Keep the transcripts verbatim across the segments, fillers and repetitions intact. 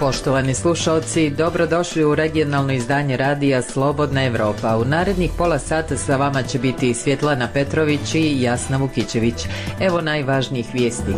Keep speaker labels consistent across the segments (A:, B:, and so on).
A: Poštovani slušalci, dobrodošli u regionalno izdanje radija Slobodna Evropa. U narednih pola sata sa vama će biti Svjetlana Petrović i Jasna Vukićević. Evo najvažnijih vijesti.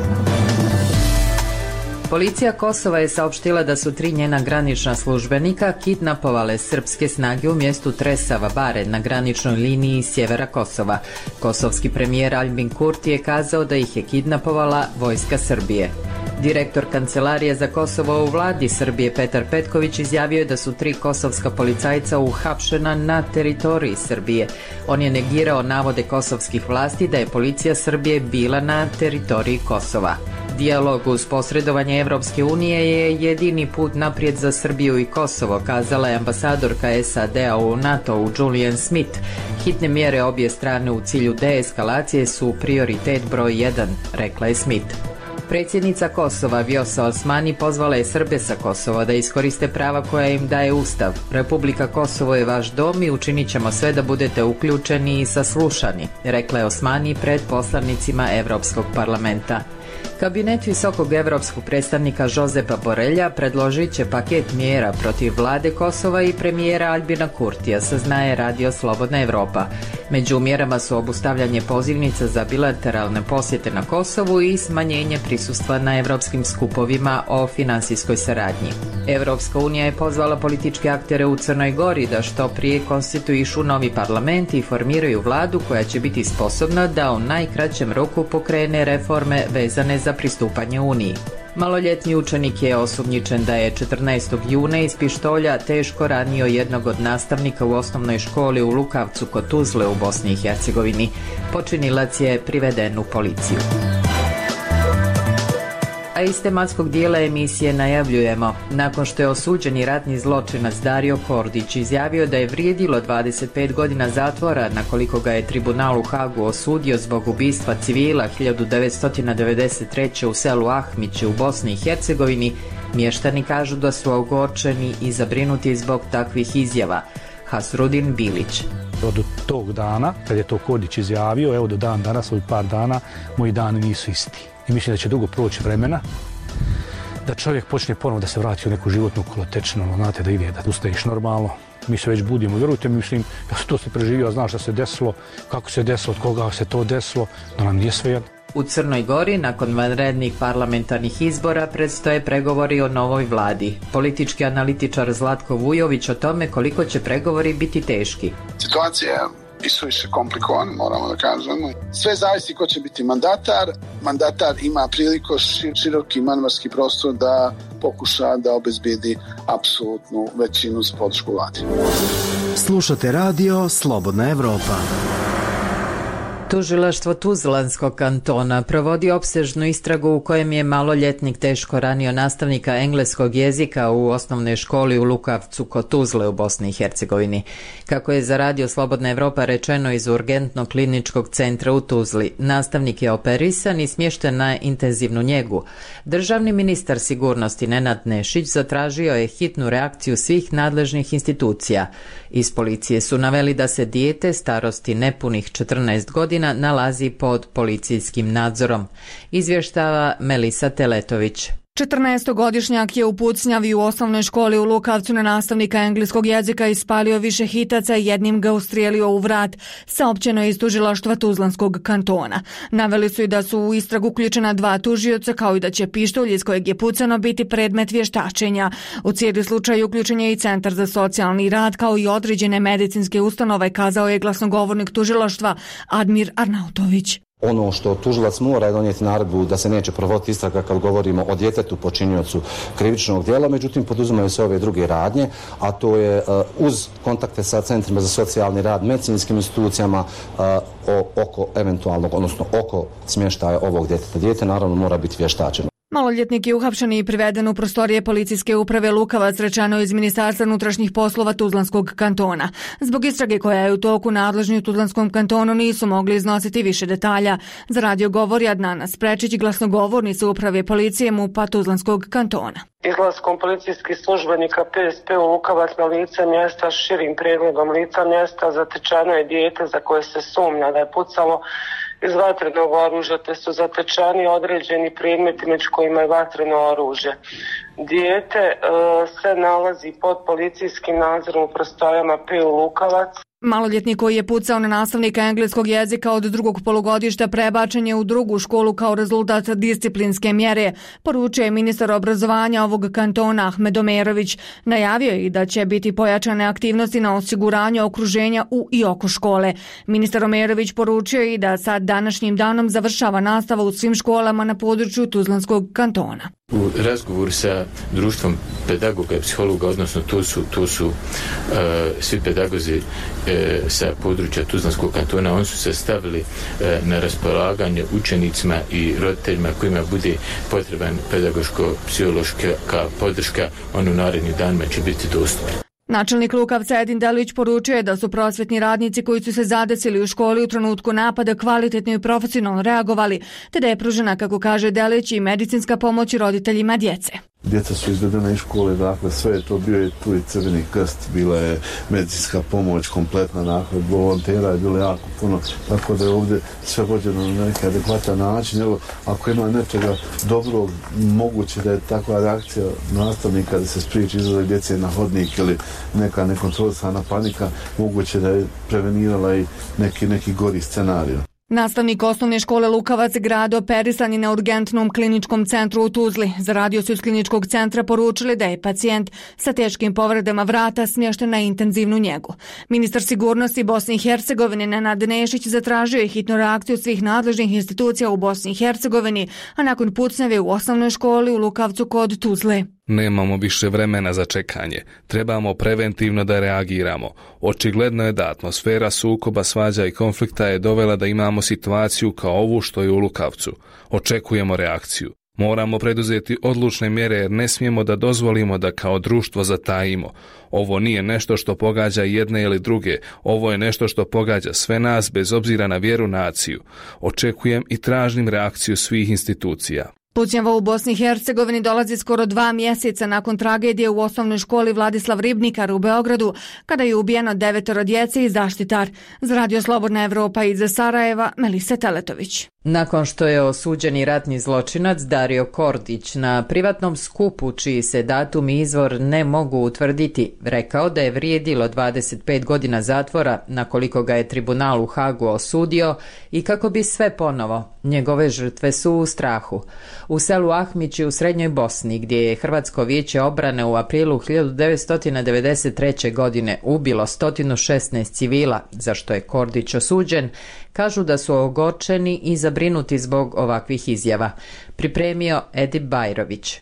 A: Policija Kosova je saopštila da su tri njena granična službenika kidnapovale srpske snage u mjestu Tresava Bare na graničnoj liniji sjevera Kosova. Kosovski premijer Albin Kurti je kazao da ih je kidnapovala vojska Srbije. Direktor Kancelarije za Kosovo u vladi Srbije Petar Petković izjavio je da su tri kosovska policajca uhapšena na teritoriji Srbije. On je negirao navode kosovskih vlasti da je policija Srbije bila na teritoriji Kosova. Dijalog uz posredovanje Evropske unije je jedini put naprijed za Srbiju i Kosovo, kazala je ambasadorka S A D-a u NATO-u Julian Smith. Hitne mjere obje strane u cilju deeskalacije su prioritet broj jedan, rekla je Smith. Predsjednica Kosova Vjosa Osmani pozvala je Srbe sa Kosova da iskoriste prava koja im daje Ustav. Republika Kosovo je vaš dom i učinit ćemo sve da budete uključeni i saslušani, rekla je Osmani pred poslanicima Evropskog parlamenta. Kabinet visokog evropskog predstavnika Josepa Borelja predložit će paket mjera protiv vlade Kosova i premijera Albina Kurtija, saznaje Radio Slobodna Evropa. Među mjerama su obustavljanje pozivnica za bilateralne posjete na Kosovu i smanjenje prisustva na evropskim skupovima o finansijskoj saradnji. Evropska unija je pozvala političke aktere u Crnoj Gori da što prije konstituišu novi parlament i formiraju vladu koja će biti sposobna da u najkraćem roku pokrene reforme vezane za pristupanje Uniji. Maloljetni učenik je osumnjičen da je četrnaestog juna iz pištolja teško ranio jednog od nastavnika u osnovnoj školi u Lukavcu kod Tuzle u Bosni i Hercegovini. Počinilac je priveden u policiju. A iz tematskog dijela emisije najavljujemo, nakon što je osuđeni ratni zločinac Dario Kordić izjavio da je vrijedilo dvadeset pet godina zatvora na koliko ga je tribunal u Hagu osudio zbog ubistva civila hiljadu devetsto devedeset treće u selu Ahmići u Bosni i Hercegovini, mještani kažu da su ogorčeni i zabrinuti zbog takvih izjava. Hasrudin Bilić.
B: Od tog dana, kad je to Kordić izjavio, evo do dan danas, ovih par dana, moji dani nisu isti. I mislim da će dugo proći vremena, da čovjek počne ponovno da se vrati u neku životnu kolotečnu, znate, da ide, da ustaješ normalno. Mi se već budimo, vjerujte mi, mislim, ja sam to se preživio, znaš šta se desilo, kako se desilo, od koga se to desilo, da nam nije sve jedno.
A: U Crnoj Gori, nakon vanrednih parlamentarnih izbora, predstoje pregovori o novoj vladi. Politički analitičar Zlatko Vujović o tome koliko će pregovori biti teški.
C: Situacija i suviše komplikovan, moramo da kažemo. Sve zavisi ko će biti mandatar. Mandatar ima priliku široki manevarski prostor da pokuša da obezbedi apsolutnu većinu s podršku vladi.
D: Slušate radio Slobodna Evropa.
A: Tužilaštvo Tuzlanskog kantona provodi opsežnu istragu u kojem je maloljetnik teško ranio nastavnika engleskog jezika u osnovnoj školi u Lukavcu kod Tuzle u Bosni i Hercegovini. Kako je za Radio Slobodna Evropa rečeno iz urgentnog kliničkog centra u Tuzli, nastavnik je operisan i smješten na intenzivnu njegu. Državni ministar sigurnosti Nenad Nešić zatražio je hitnu reakciju svih nadležnih institucija. Iz policije su naveli da se dijete starosti nepunih četrnaest godina nalazi pod policijskim nadzorom. Izvještava Melisa Teletović.
E: četrnaestogodišnjak je u pucnjavi u osnovnoj školi u Lukavcu na nastavnika engleskog jezika ispalio više hitaca i jednim ga ustrijelio u vrat, saopćeno je iz tužilaštva Tuzlanskog kantona. Naveli su i da su u istragu uključena dva tužioca, kao i da će pištolj iz kojeg je pucano biti predmet vještačenja. U cijeli slučaj uključen je i Centar za socijalni rad, kao i određene medicinske ustanove, kazao je glasnogovornik tužilaštva Admir Arnautović.
F: Ono što tužilac mora je donijeti naredbu da se neće provoditi istraga kad govorimo o djetetu počiniocu krivičnog djela, međutim poduzimaju se ove druge radnje, a to je uh, uz kontakte sa centrima za socijalni rad, medicinskim institucijama uh, o, oko eventualnog, odnosno oko smještaja ovog djeteta. Dijete naravno mora biti vještačeno.
E: Maloljetnik je uhapšen i priveden u prostorije policijske uprave Lukavac, rečeno iz Ministarstva unutrašnjih poslova Tuzlanskog kantona. Zbog istrage koja je u toku, nadležni u Tuzlanskom kantonu nisu mogli iznositi više detalja. Za radio govori Adnana Sprečić, glasnogovornica uprave policije MUP-a Tuzlanskog kantona.
G: Izlaskom policijskih službenika P S P u Lukavac na lice mjesta s širim pregledom lica mjesta zatečeno je dijete za koje se sumnja da je pucalo iz vatrenog oružja, te su zatečeni određeni predmeti među kojima je vatreno oružje. Dijete e, se nalazi pod policijskim nadzorom u prostorijama P U Lukavac.
E: Maloljetnik koji je pucao na nastavnika engleskog jezika od drugog polugodišta prebačen je u drugu školu kao rezultat disciplinske mjere, poručio je ministar obrazovanja ovog kantona Ahmed Omerović. Najavio je i da će biti pojačane aktivnosti na osiguranju okruženja u i oko škole. Ministar Omerović poručio je i da sad današnjim danom završava nastava u svim školama na području Tuzlanskog kantona.
H: U razgovoru sa društvom pedagoga i psihologa, odnosno to su, to su uh, svi pedagozi uh, sa područja Tuzlanskog kantona, oni su se stavili uh, na raspolaganje učenicima i roditeljima kojima bude potreban pedagoško-psihološka podrška, on u narednim danima će biti dostupni.
E: Načelnik Lukavca Edin Delić poručuje da su prosvetni radnici koji su se zadesili u školi u trenutku napada kvalitetno i profesionalno reagovali, te da je pružena, kako kaže Delić, i medicinska pomoć roditeljima djece.
I: Djeca su izvedena iz škole, dakle sve je to, bio je tu i Crveni krst, bila je medicinska pomoć kompletna, dakle volontera je bilo jako puno, tako da je ovdje sve vođeno na neki adekvatan način. Evo, ako ima nečega dobrog, moguće da je takva reakcija nastavnika da se spriječi izlazak djece na hodnik ili neka nekontrolisana panika, moguće da je prevenirala i neki, neki gori scenarij.
E: Nastavnik osnovne škole Lukavac grad operisan je na urgentnom kliničkom centru u Tuzli. Za radio su iz kliničkog centra poručili da je pacijent sa teškim povredama vrata smješten na intenzivnu njegu. Ministar sigurnosti Bosne i Hercegovine Nenad Nešić zatražio je hitnu reakciju svih nadležnih institucija u Bosni i Hercegovini, a nakon pucnjave u osnovnoj školi u Lukavcu kod Tuzle.
J: Nemamo više vremena za čekanje. Trebamo preventivno da reagiramo. Očigledno je da atmosfera sukoba, svađa i konflikta je dovela da imamo situaciju kao ovu što je u Lukavcu. Očekujemo reakciju. Moramo preduzeti odlučne mjere jer ne smijemo da dozvolimo da kao društvo zatajimo. Ovo nije nešto što pogađa jedne ili druge. Ovo je nešto što pogađa sve nas bez obzira na vjeru, naciju. Očekujem i tražim reakciju svih institucija.
E: Pucnjava u Bosni i Hercegovini dolazi skoro dva mjeseca nakon tragedije u osnovnoj školi Vladislav Ribnikar u Beogradu, kada je ubijeno devetoro djece i zaštitar. Za Radio Slobodna Evropa iz Sarajeva, Melisa Teletović.
A: Nakon što je osuđeni ratni zločinac Dario Kordić na privatnom skupu, čiji se datum i izvor ne mogu utvrditi, rekao da je vrijedilo dvadeset pet godina zatvora na koliko ga je tribunal u Hagu osudio i kako bi sve ponovo, njegove žrtve su u strahu. U selu Ahmići u Srednjoj Bosni, gdje je Hrvatsko vijeće obrane u aprilu hiljadu devetsto devedeset treće. godine ubilo sto šesnaest civila, za što je Kordić osuđen, kažu da su ogorčeni i zabrinuti zbog ovakvih izjava. Pripremio Edip Bajrović.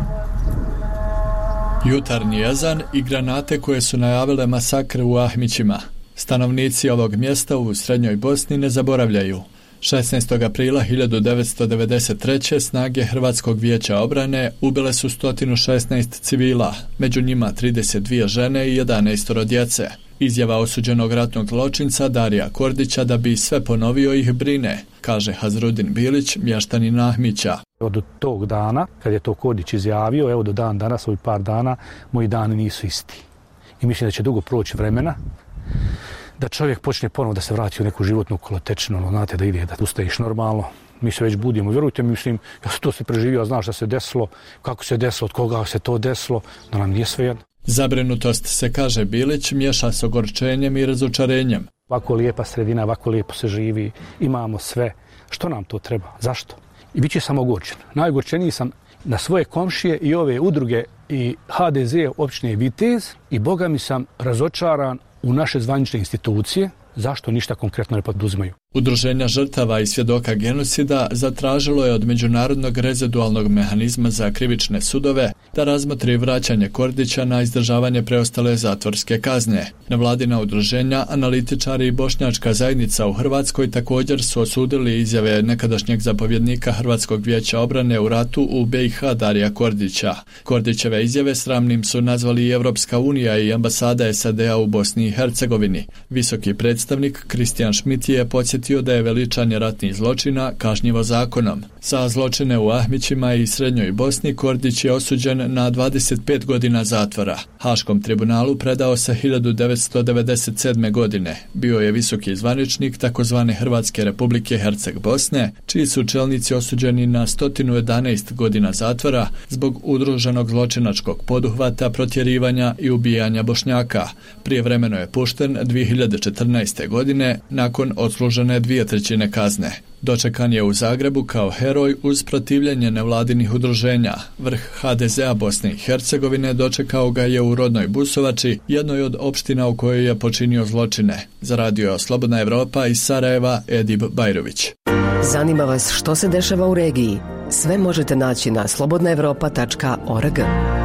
K: Jutarnji ezan i granate koje su najavile masakre u Ahmićima. Stanovnici ovog mjesta u Srednjoj Bosni ne zaboravljaju. šesnaestog aprila hiljadu devetsto devedeset treće. snage Hrvatskog vijeća obrane ubile su sto šesnaest civila, među njima trideset dvije žene i jedanaest djece. Izjava osuđenog ratnog zločinca Darija Kordića da bi sve ponovio ih brine, kaže Hazrudin Bilić, mještanin Ahmića.
B: Od tog dana, kad je to Kordić izjavio, evo do dan danas, ovih par dana, moji dani nisu isti. I mislim da će dugo proći vremena da čovjek počne ponovo da se vrati u neku životnu kolotečinu, ono, znate, da ide, da ustaješ normalno. Mi se već budimo, vjerujte mi, mislim, ja sam to se preživio, znaš šta se desilo, kako se desilo, od koga se to desilo, da nam nije sve jedno.
K: Zabrinutost, se kaže Bilić, miješa s ogorčenjem i razočarenjem.
B: Ovako lijepa sredina, ovako lijepo se živi, imamo sve. Što nam to treba? Zašto? I bit će sam ogorčen. Najogorčeniji sam na svoje komšije i ove udruge i ha de ze općine Vitez i boga mi sam razočaran u naše zvanične institucije, zašto ništa konkretno ne poduzimaju.
K: Udruženja žrtava i svjedoka genocida zatražilo je od Međunarodnog rezidualnog mehanizma za krivične sudove da razmotri vraćanje Kordića na izdržavanje preostale zatvorske kazne. Nevladina udruženja, analitičari i bošnjačka zajednica u Hrvatskoj također su osudili izjave nekadašnjeg zapovjednika Hrvatskog vijeća obrane u ratu u be i ha Darija Kordića. Kordićeve izjave sramnim su nazvali i Evropska unija i ambasada es a de a u Bosni i Hercegovini. Visoki predstavnik Kristijan Šmit je podsjetio da je veličanje ratnih zločina kažnjivo zakonom. Za zločine u Ahmićima i Srednjoj Bosni Kordić je osuđen osuđen na dvadeset pet godina zatvora. Haškom tribunalu predao se hiljadu devetsto devedeset sedme. godine. Bio je visoki zvaničnik takozvane Hrvatske republike Herceg Bosne, čiji su čelnici osuđeni na sto jedanaest godina zatvora zbog udruženog zločinačkog poduhvata, protjerivanja i ubijanja Bošnjaka. Prijevremeno je pušten dvije hiljade četrnaeste. godine nakon odslužene dvije trećine kazne. Dočekan je u Zagrebu kao heroj uz protivljenje nevladinih udruženja. Vrh ha de zea Bosne i Hercegovine dočekao ga je u rodnoj Busovači, jednoj od opština u kojoj je počinio zločine. Za radio Slobodna Evropa iz Sarajeva, Edib Bajrović.
L: Zanima vas što se dešava u regiji? Sve možete naći na slobodna evropa tačka org.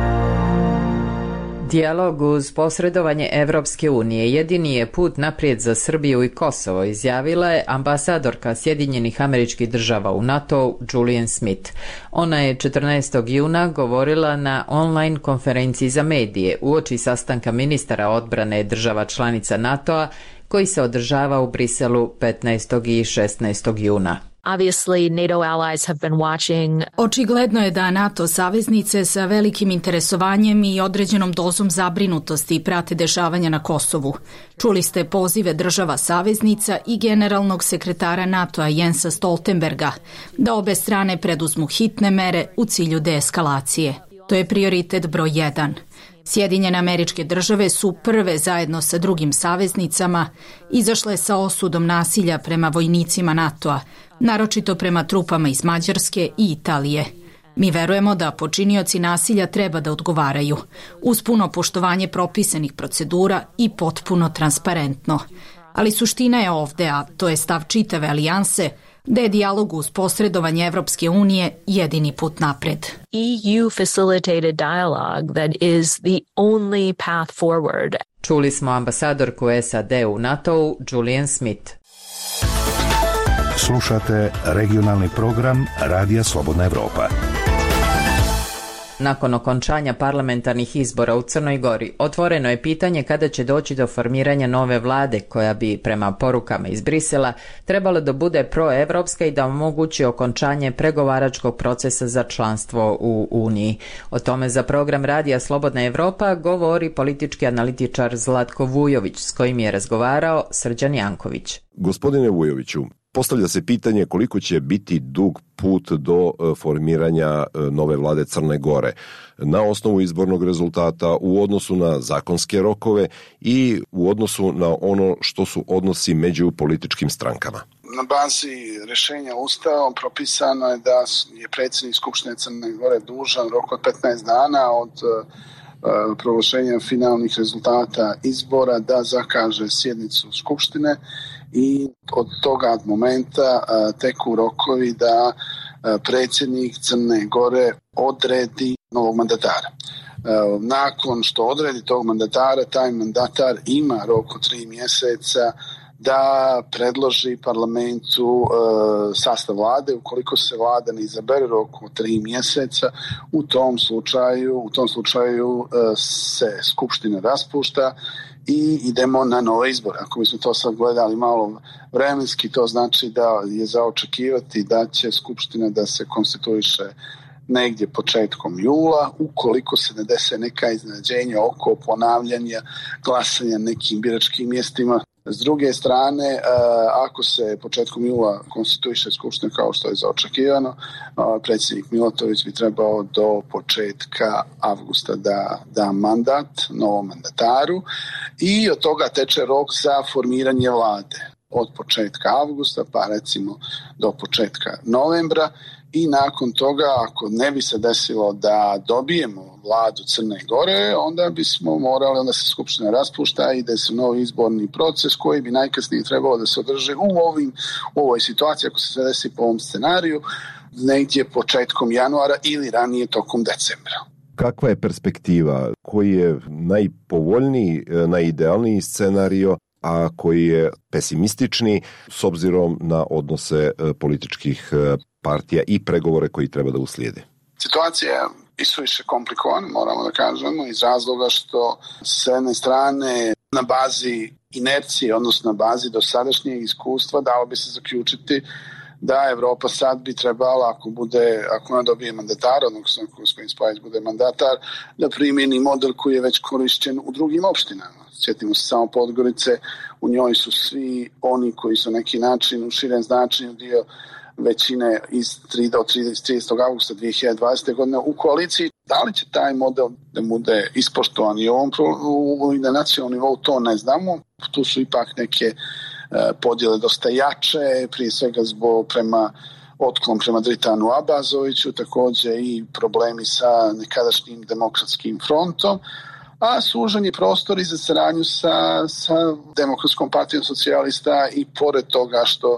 A: Dijalog uz posredovanje Evropske unije jedini je put naprijed za Srbiju i Kosovo, izjavila je ambasadorka Sjedinjenih Američkih Država u NATO Julian Smith. Ona je četrnaestog juna govorila na online konferenciji za medije uoči sastanka ministara odbrane država članica NATO-a koji se održava u Briselu petnaestog i šesnaestog juna.
M: Obviously, NATO allies have been watching.
N: Očigledno je da NATO saveznice sa velikim interesovanjem i određenom dozom zabrinutosti prate dešavanja na Kosovu. Čuli ste pozive država saveznica i generalnog sekretara NATO-a Jensa Stoltenberga da obe strane preduzmu hitne mere u cilju deeskalacije. To je prioritet broj jedan. Sjedinjene Američke Države su prve zajedno sa drugim saveznicama izašle sa osudom nasilja prema vojnicima NATO-a, naročito prema trupama iz Mađarske i Italije. Mi verujemo da počinioci nasilja treba da odgovaraju, uz puno poštovanje propisanih procedura i potpuno transparentno. Ali suština je ovde, a to je stav čitave alijanse, da je dijalog uz posredovanje Evropske unije jedini put napred.
M: E U facilitated dialogue that is the only path forward.
A: Čuli smo ambasadorku S A D u NATO-u Julian Smith.
O: Slušate regionalni program Radija Slobodna Evropa.
A: Nakon okončanja parlamentarnih izbora u Crnoj Gori, otvoreno je pitanje kada će doći do formiranja nove vlade koja bi, prema porukama iz Brisela, trebala da bude proevropska i da omogući okončanje pregovaračkog procesa za članstvo u Uniji. O tome za program Radija Slobodna Evropa govori politički analitičar Zlatko Vujović, s kojim je razgovarao Srđan Janković.
P: Gospodine Vujoviću, postavlja se pitanje koliko će biti dug put do formiranja nove vlade Crne Gore na osnovu izbornog rezultata, u odnosu na zakonske rokove i u odnosu na ono što su odnosi među političkim strankama.
C: Na bazi rješenja Ustavom propisano je da je predsjednik Skupštine Crne Gore dužan rok od petnaest dana od proglašenja finalnih rezultata izbora da zakaže sjednicu Skupštine i od toga momenta teku rokovi da predsjednik Crne Gore odredi novog mandatara. Nakon što odredi tog mandatara, taj mandatar ima rok od tri mjeseca da predloži parlamentu e, sastav vlade. Ukoliko se vlada ne izabere rok od tri mjeseca, u tom slučaju, u tom slučaju e, se skupština raspušta i idemo na nove izbore. Ako bismo to sad gledali malo vremenski, to znači da je za očekivati da će skupština da se konstituiše negdje početkom jula, ukoliko se ne dese neka iznenađenja oko ponavljanja glasanja nekim biračkim mjestima. S druge strane, ako se početkom jula konstituiše skupština kao što je zaočekivano, predsjednik Milotović bi trebao do početka avgusta da da mandat novom mandataru i od toga teče rok za formiranje vlade od početka avgusta pa recimo do početka novembra. I nakon toga, ako ne bi se desilo da dobijemo vladu Crne Gore, onda bismo morali, onda se skupština raspušta i ide se novi izborni proces koji bi najkasnije trebalo da se održi u, ovim, u ovoj situaciji, ako se sve desi po ovom scenariju, negdje početkom januara ili ranije tokom decembra.
P: Kakva je perspektiva? Koji je najpovoljniji, najidealniji scenario, a koji je pesimistični s obzirom na odnose političkih partija i pregovore koji treba da uslijede?
C: Situacija je isuviše komplikovana, moramo da kažemo, iz razloga što s jedne strane na bazi inercije, odnosno na bazi dosadašnjeg iskustva, dalo bi se zaključiti da Evropa sad bi trebala, ako bude, ako ona dobije mandatar, odnosno ako gospodin Spajić bude mandatar, da primjeni model koji je već korišćen u drugim opštinama. Sjetimo se samo Podgorice, u njoj su svi oni koji su neki način u širem značenju dio većine iz tridesetog avgusta dvije hiljade dvadesete. godine u koaliciji. Da li će taj model da bude ispoštovan i, ovom, i na nacionalnom nivou, to ne znamo. Tu su ipak neke e, podjele dosta jače, prije svega zbog prema otklon prema Dritanu Abazoviću, također i problemi sa nekadašnjim demokratskim frontom, a sužen je prostor i za saradnju sa, sa Demokratskom partijom socijalista i pored toga što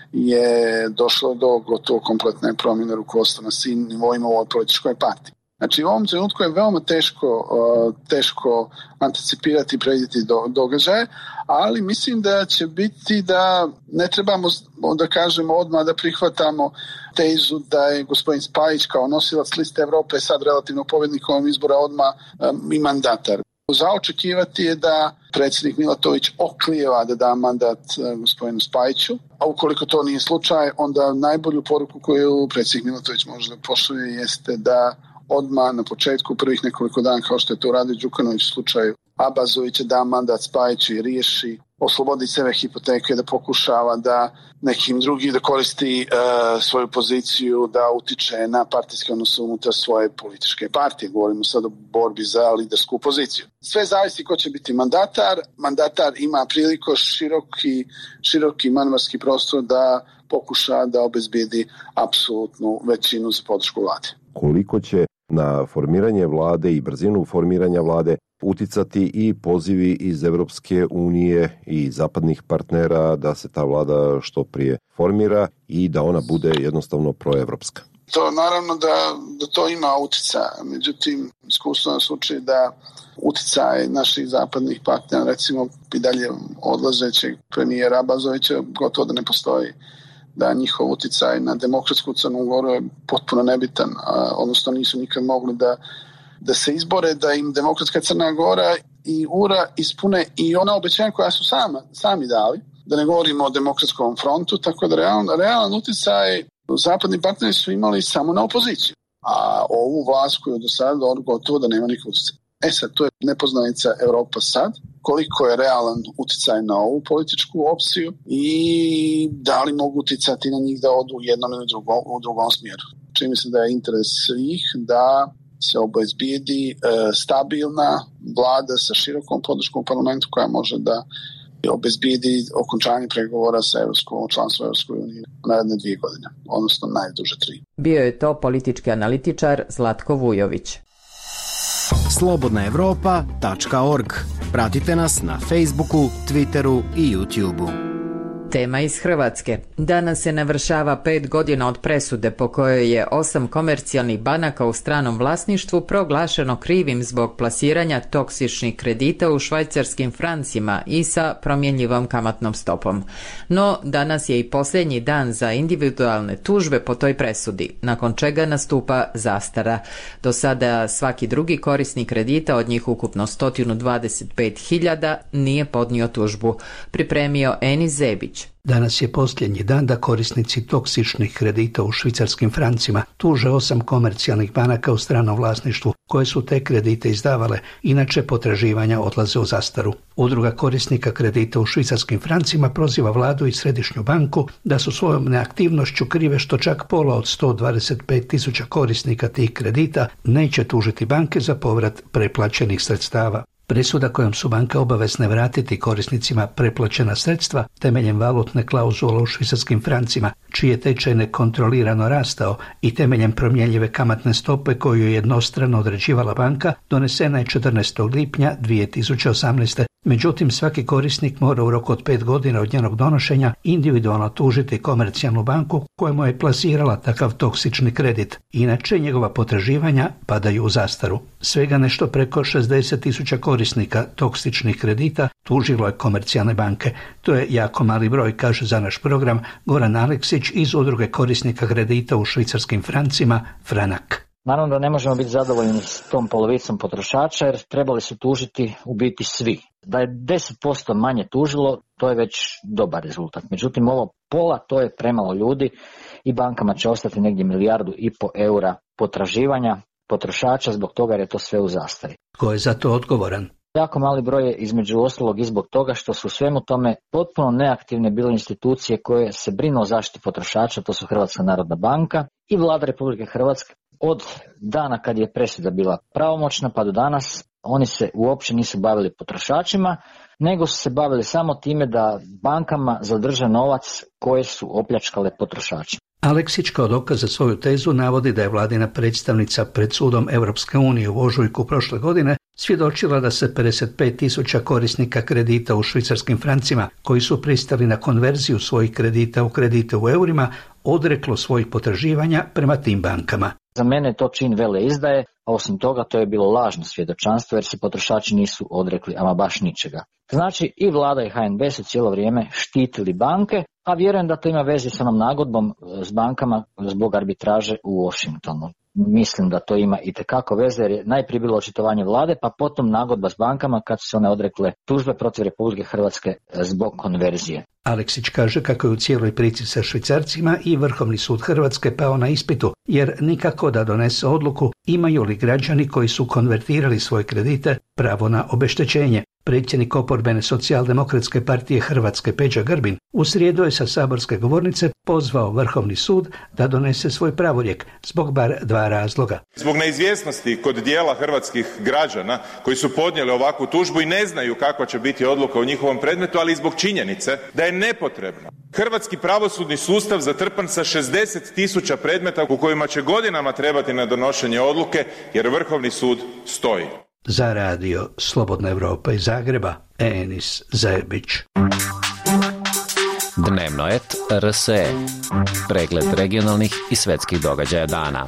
C: je došlo do gotovo kompletne promjene rukovodstva na svim nivoima u ovoj političkoj partiji. Znači u ovom trenutku je veoma teško, uh, teško anticipirati i predvidjeti do, događaje, ali mislim da će biti da ne trebamo da kažemo odmah da prihvatamo tezu da je gospodin Spajić kao nosilac liste Evrope sad relativno pobjednik ovog izbora odmah um, i mandatar. Za očekivati je da predsjednik Milatović oklijeva da da mandat uh, gospodinu Spajiću, a ukoliko to nije slučaj, onda najbolju poruku koju predsjednik Milatović može da pošalje jeste da odmah na početku prvih nekoliko dana, kao što je to uradio Đukanović u slučaju Abazovića, da mandat Spajiću i riješi, oslobodi sebe hipoteke, da pokušava da nekim drugim da koristi uh, svoju poziciju, da utiče na partijske odnose unutar svoje političke partije. Govorimo sad o borbi za lidersku poziciju. Sve zavisi ko će biti mandatar. Mandatar ima priliku široki, široki manevarski prostor da pokuša da obezbijedi apsolutnu većinu za podršku vlade.
P: Koliko će na formiranje vlade i brzinu formiranja vlade uticati i pozivi iz Evropske unije i zapadnih partnera da se ta vlada što prije formira i da ona bude jednostavno proevropska?
C: To naravno da, da to ima utjecaja, međutim iskustvo nas uči da utjecaj naših zapadnih partnera, recimo i dalje odlazećeg premijera Abazovića, gotovo da ne postoji, da njihov utjecaj na demokratsku Crnu Goru je potpuno nebitan, a, odnosno nisu nikad mogli da, da se izbore, da im demokratska Crna Gora i U R A ispune i ona obećanja koja su sama, sami dali, da ne govorimo o demokratskom frontu, tako da realan, realan utjecaj zapadni partneri su imali samo na opoziciju, a ovu vlast koju do sada gotovo da nema nikog utjecaja. E sad, to je nepoznanica Evropa sad, koliko je realan utjecaj na ovu političku opciju i da li mogu utjecati na njih da odu u jednom ili drugom, u drugom smjeru. Čini mi se da je interes svih da se obezbijedi e, stabilna vlada sa širokom podrškom u parlamentu koja može da obezbijedi okončanje pregovora sa Evropskom, članstvom Evropskoj uniji naredne dvije godine, odnosno najduže tri.
A: Bio je to politički analitičar Zlatko Vujović.
D: slobodna evropa tačka org. Pratite nas na Facebooku, Twitteru i YouTubeu.
A: Tema iz Hrvatske. Danas se navršava pet godina od presude po kojoj je osam komercijalnih banaka u stranom vlasništvu proglašeno krivim zbog plasiranja toksičnih kredita u švajcarskim francima i sa promjenjivom kamatnom stopom. No, danas je i posljednji dan za individualne tužbe po toj presudi, nakon čega nastupa zastara. Do sada svaki drugi korisnik kredita, od njih ukupno sto dvadeset pet hiljada, nije podnio tužbu. Pripremio Enis Zebić.
Q: Danas je posljednji dan da korisnici toksičnih kredita u švicarskim francima tuže osam komercijalnih banaka u stranom vlasništvu koje su te kredite izdavale, inače potraživanja odlaze u zastaru. Udruga korisnika kredita u švicarskim francima proziva vladu i središnju banku da su svojom neaktivnošću krive što čak pola od sto dvadeset pet tisuća korisnika tih kredita neće tužiti banke za povrat preplaćenih sredstava. Presuda kojom su banke obavezne vratiti korisnicima preplaćena sredstva temeljem valutne klauzule u švicarskim francima, čiji je tečaj nekontrolirano rastao, i temeljem promjenjive kamatne stope koju je jednostrano određivala banka, donesena je četrnaestog lipnja dvije tisuće osamnaeste. Međutim, svaki korisnik mora u roku od pet godina od njenog donošenja individualno tužiti komercijalnu banku kojemu je plasirala takav toksični kredit. Inače, njegova potraživanja padaju u zastaru. Svega nešto preko šezdeset tisuća korisnika toksičnih kredita tužilo je komercijalne banke. To je jako mali broj, kaže za naš program Goran Aleksić iz Udruge korisnika kredita u švicarskim francima Franak.
R: Naravno da ne možemo biti zadovoljni s tom polovicom potrošača jer trebali su tužiti u biti svi. Da je deset posto manje tužilo, to je već dobar rezultat. Međutim, ovo pola, to je premalo ljudi i bankama će ostati negdje milijardu i po eura potraživanja potrošača zbog toga jer je to sve u zastari.
Q: Tko je za to odgovoran?
R: Jako mali broj je između ostalog i zbog toga što su u svemu tome potpuno neaktivne bile institucije koje se brinu o zaštiti potrošača, to su Hrvatska narodna banka i Vlada Republike Hrvatske. Od dana kad je presuda bila pravomoćna pa do danas oni se uopće nisu bavili potrošačima, nego su se bavili samo time da bankama zadrže novac koje su opljačkale potrošače.
Q: Aleksić kao dokaz za svoju tezu navodi da je vladina predstavnica pred sudom Europske unije u ožujku prošle godine svjedočila da se pedeset pet tisuća korisnika kredita u švicarskim francima koji su pristali na konverziju svojih kredita u kredite u eurima odreklo svojih potraživanja prema tim bankama.
R: Za mene je to čin veleizdaje, a osim toga to je bilo lažno svjedočanstvo jer se potrošači nisu odrekli ama baš ničega. Znači i vlada i H N B su cijelo vrijeme štitili banke, a vjerujem da to ima veze s onom nagodbom s bankama zbog arbitraže u Washingtonu. Mislim da to ima itekako veze jer je najprije bilo očitovanje vlade, pa potom nagodba s bankama kad su se one odrekle tužbe protiv Republike Hrvatske zbog konverzije.
Q: Aleksić kaže kako je u cijeloj priči sa švicarcima i Vrhovni sud Hrvatske pao na ispitu, jer nikako da donese odluku imaju li građani koji su konvertirali svoje kredite pravo na obeštećenje. Predsjednik oporbene socijaldemokratske partije Hrvatske Peđa Grbin u srijedu je sa saborske govornice pozvao Vrhovni sud da donese svoj pravorijek zbog bar dva razloga.
S: Zbog neizvjesnosti kod dijela hrvatskih građana koji su podnijeli ovakvu tužbu i ne znaju kakva će biti odluka u njihovom predmetu, ali i zbog činjenice da je nepotrebno hrvatski pravosudni sustav zatrpan sa šezdeset tisuća predmeta u kojima će godinama trebati na donošenje odluke jer Vrhovni sud stoji.
Q: Za radio Slobodna Evropa iz Zagreba, Enis Zajebić.
T: Dnevno et R S E. Pregled regionalnih i svetskih događaja dana.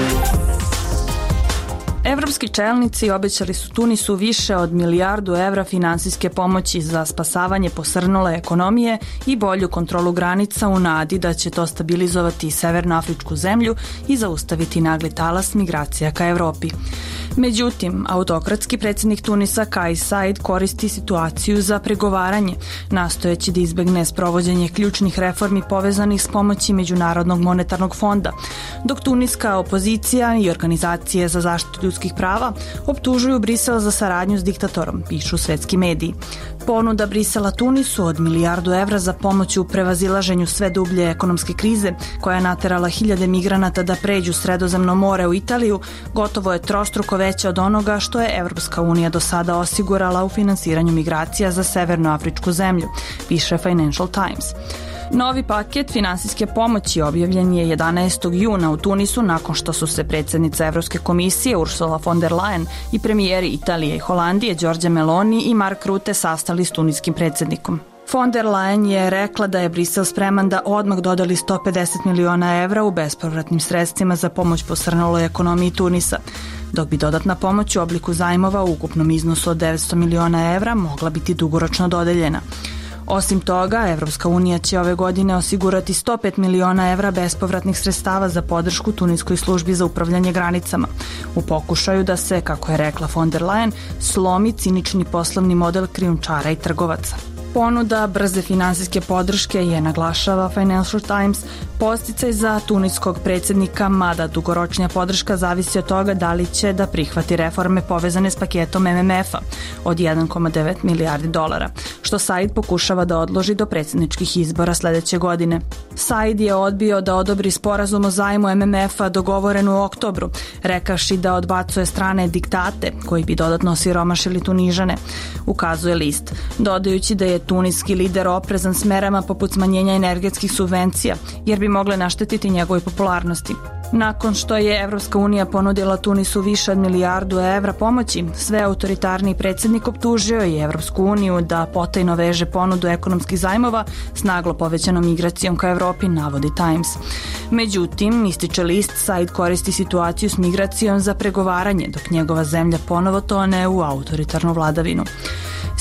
U: Evropski čelnici obećali su Tunisu više od milijardu evra finansijske pomoći za spasavanje posrnule ekonomije i bolju kontrolu granica u nadi da će to stabilizovati severnoafričku zemlju i zaustaviti nagli talas migracija ka Evropi. Međutim, autokratski predsjednik Tunisa Kais Saied koristi situaciju za pregovaranje, nastojeći da izbegne sprovođenje ključnih reformi povezanih s pomoći Međunarodnog monetarnog fonda, dok tuniska opozicija i organizacije za zaštitu ljudskih prava optužuju Brisel za saradnju s diktatorom, pišu svetski mediji. Ponuda Brisela Tunisu od milijardu evra za pomoć u prevazilaženju sve dublje ekonomske krize, koja je naterala hiljade migranata da pređu Sredozemno more u Italiju, gotovo je trostruko veća od onoga što je Evropska unija do sada osigurala u finansiranju migracija za severnoafričku zemlju, piše Financial Times. Novi paket finansijske pomoći objavljen je jedanaestog juna u Tunisu nakon što su se predsjednica Evropske komisije Ursula von der Leyen i premijeri Italije i Holandije Giorgia Meloni i Mark Rutte sastali s tuniskim predsjednikom. Von der Leyen je rekla da je Brisel spreman da odmah dodali sto pedeset miliona evra u bespovratnim sredstvima za pomoć posrnuloj ekonomiji Tunisa, dok bi dodatna pomoć u obliku zajmova u ukupnom iznosu od devetsto miliona evra mogla biti dugoročno dodeljena. Osim toga, Evropska unija će ove godine osigurati sto pet miliona evra bespovratnih sredstava za podršku Tuniskoj službi za upravljanje granicama, u pokušaju da se, kako je rekla von der Leyen, slomi cinični poslovni model krijumčara i trgovaca. Ponuda brze finansijske podrške je, naglašava Financial Times, podsticaj za tuniskog predsjednika, mada dugoročnija podrška zavisi od toga da li će da prihvati reforme povezane s paketom M M F-a od jedan zarez devet milijardi dolara, što Saied pokušava da odloži do predsjedničkih izbora sljedeće godine. Saied je odbio da odobri sporazum o zajmu M M F-a dogovoren u oktobru, rekavši da odbacuje strane diktate koji bi dodatno osiromašili Tunižane, ukazuje list, dodajući da je tuniski lider oprezan s merama poput smanjenja energetskih subvencija, jer bi mogle naštetiti njegovoj popularnosti. Nakon što je Evropska unija ponudila Tunisu više od milijardu evra pomoći, sve autoritarni predsjednik optužio je Evropsku uniju da potajno veže ponudu ekonomskih zajmova s naglo povećanom migracijom ka Evropi, navodi Times. Međutim, ističe list, Saied koristi situaciju s migracijom za pregovaranje, dok njegova zemlja ponovo tone u autoritarnu vladavinu.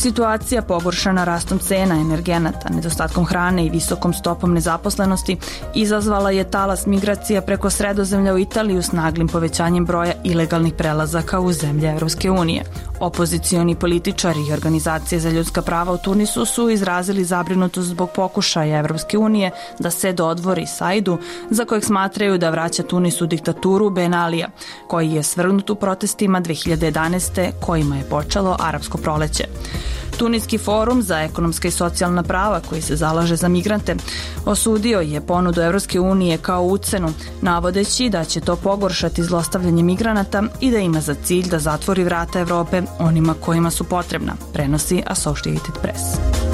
U: Situacija pogoršana rastom cena energenata, nedostatkom hrane i visokom stopom nezaposlenosti izazvala je talas migracija preko Sredozemlja u Italiju s naglim povećanjem broja ilegalnih prelazaka u zemlje Evropske unije. Opozicioni političari i organizacije za ljudska prava u Tunisu su izrazili zabrinutost zbog pokušaja Evropske unije da se dodvori Saidu, za kojeg smatraju da vraća Tunis u diktaturu Ben Alija, koji je svrgnut u protestima dve hiljade jedanaeste kojima je počelo arapsko proleće. Tuniski forum za ekonomska i socijalna prava, koji se zalaže za migrante, osudio je ponudu Evropske unije kao ucenu, navodeći da će to pogoršati zlostavljanje migranata i da ima za cilj da zatvori vrata Evrope onima kojima su potrebna, prenosi Associated Press.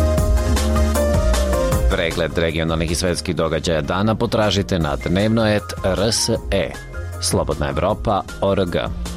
T: Pregled regionalnih i svetskih događaja dana potražite na dnevnoet R S E. Slobodna Evropa tačka org.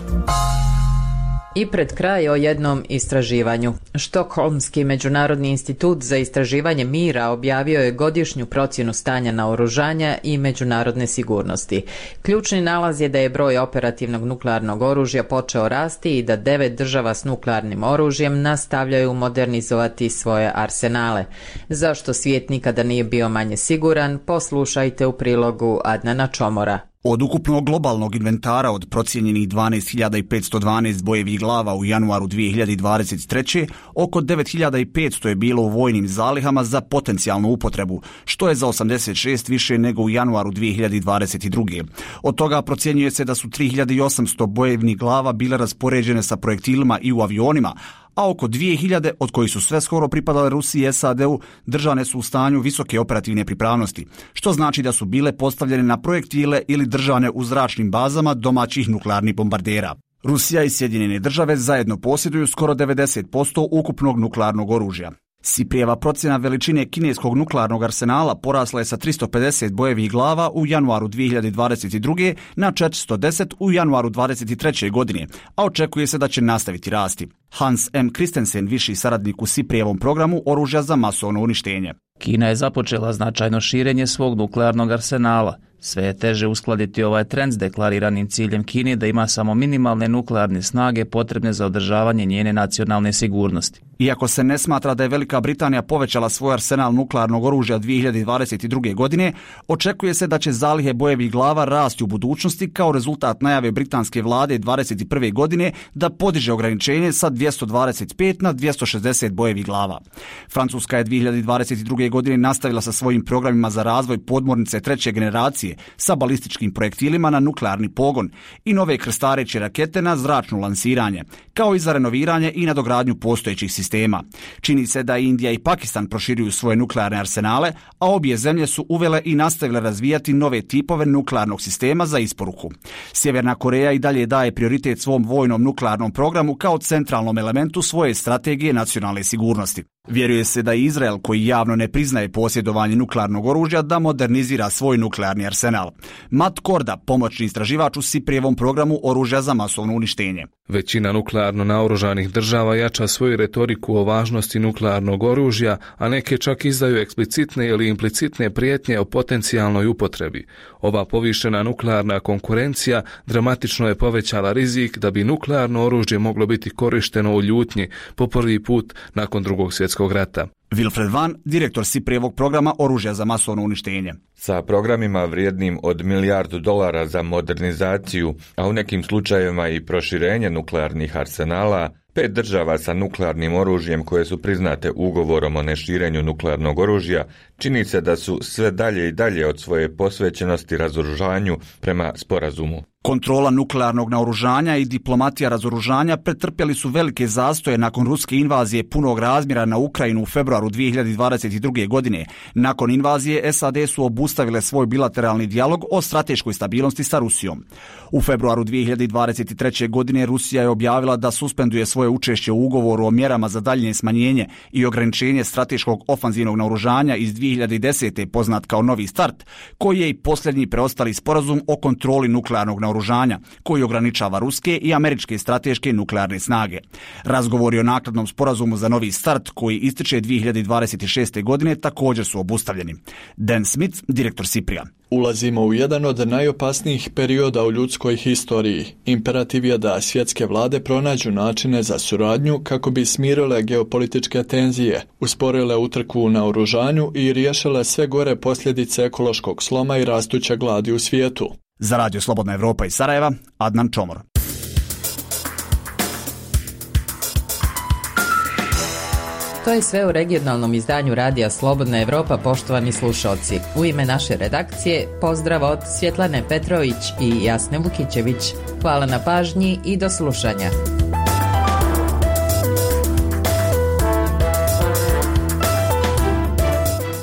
A: I pred kraj o jednom istraživanju. Štokholmski međunarodni institut za istraživanje mira objavio je godišnju procjenu stanja naoružanja i međunarodne sigurnosti. Ključni nalaz je da je broj operativnog nuklearnog oružja počeo rasti i da devet država s nuklearnim oružjem nastavljaju modernizovati svoje arsenale. Zašto svijet nikada nije bio manje siguran, poslušajte u prilogu Adnana Čomora.
F: Od ukupnog globalnog inventara od procijenjenih dvanaest hiljada petsto dvanaest bojevih glava u januaru dvije hiljade dvadeset treće. oko devet hiljada petsto je bilo u vojnim zalihama za potencijalnu upotrebu, što je za osamdeset šest više nego u januaru dvije hiljade dvadeset druge. Od toga procjenjuje se da su tri hiljade osamsto bojevnih glava bile raspoređene sa projektilima i u avionima, a oko dvije hiljade, od kojih su sve skoro pripadale Rusiji i S A D-u, držane su u stanju visoke operativne pripravnosti, što znači da su bile postavljene na projektile ili držane u zračnim bazama domaćih nuklearnih bombardera. Rusija i Sjedinjene države zajedno posjeduju skoro devedeset posto ukupnog nuklearnog oružja. Siprijeva procjena veličine kineskog nuklearnog arsenala porasla je sa tristo pedeset bojevih glava u januaru dvije hiljade dvadeset druge. na četiristo deset u januaru dvadeset treće. godine, a očekuje se da će nastaviti rasti. Hans M. Christensen, viši saradnik u Siprijevom programu oružja za masovno uništenje.
V: Kina je započela značajno širenje svog nuklearnog arsenala. Sve je teže uskladiti ovaj trend s deklariranim ciljem Kine da ima samo minimalne nuklearne snage potrebne za održavanje njene nacionalne sigurnosti.
F: Iako se ne smatra da je Velika Britanija povećala svoj arsenal nuklearnog oružja dvije hiljade dvadeset druge. godine, očekuje se da će zalihe bojevih glava rasti u budućnosti kao rezultat najave britanske vlade dvadeset prve. godine da podiže ograničenje sa dvjesto dvadeset pet na dvjesto šezdeset bojevih glava. Francuska je dvije hiljade dvadeset druge. godine nastavila sa svojim programima za razvoj podmornice treće generacije sa balističkim projektilima na nuklearni pogon i nove krstareće rakete na zračno lansiranje, kao i za renoviranje i nadogradnju postojećih sistema. Čini se da Indija i Pakistan proširuju svoje nuklearne arsenale, a obje zemlje su uvele i nastavile razvijati nove tipove nuklearnog sistema za isporuku. Sjeverna Koreja i dalje daje prioritet svom vojnom nuklearnom programu kao centralnom elementu svoje strategije nacionalne sigurnosti. Vjeruje se da Izrael, koji javno ne priznaje posjedovanje nuklearnog oružja, da modernizira svoj nuklearni arsenal. Matt Korda, pomoćni istraživač u Siprijevom programu oružja za masovno uništenje.
J: Većina nuklearno naoružanih država jača svoju retoriku o važnosti nuklearnog oružja, a neke čak izdaju eksplicitne ili implicitne prijetnje o potencijalnoj upotrebi. Ova povišena nuklearna konkurencija dramatično je povećala rizik da bi nuklearno oružje moglo biti korišteno u ljutnji po prvi put nakon drugog svjetskog rata.
F: Wilfred Van, direktor Siprijevog programa oružja za masovno uništenje.
W: Sa programima vrijednim od milijardu dolara za modernizaciju, a u nekim slučajevima i proširenje nuklearnih arsenala, pet država sa nuklearnim oružjem koje su priznate ugovorom o neširenju nuklearnog oružja, čini se da su sve dalje i dalje od svoje posvećenosti razoružanju prema sporazumu.
F: Kontrola nuklearnog naoružanja i diplomatija razoružanja pretrpjeli su velike zastoje nakon ruske invazije punog razmjera na Ukrajinu u februaru dvije hiljade dvadeset druge. godine. Nakon invazije S A D su obustavile svoj bilateralni dijalog o strateškoj stabilnosti sa Rusijom. U februaru dvije hiljade dvadeset treće. godine Rusija je objavila da suspenduje svoje učešće u ugovoru o mjerama za daljnje smanjenje i ograničenje strateškog ofanzivnog naoružanja iz dvije hiljade desete. poznat kao Novi start, koji je i posljednji preostali sporazum o kontroli nuklearnog naoružanja, koji ograničava ruske i američke strateške nuklearne snage. Razgovori o naknadnom sporazumu za Novi start, koji ističe dvije hiljade dvadeset šeste. godine, također su obustavljeni. Dan Smith, direktor Siprija.
K: Ulazimo u jedan od najopasnijih perioda u ljudskoj historiji. Imperativ je da svjetske vlade pronađu načine za suradnju kako bi smirile geopolitičke tenzije, usporile utrku na oružanju i riješile sve gore posljedice ekološkog sloma i rastuće gladi u svijetu.
F: Za Radio Slobodna Evropa iz Sarajeva, Adnan Čomor.
A: To je sve u regionalnom izdanju Radija Slobodna Evropa, poštovani slušalci. U ime naše redakcije, pozdrav od Svjetlane Petrović i Jasne Vukićević. Hvala na pažnji i do slušanja.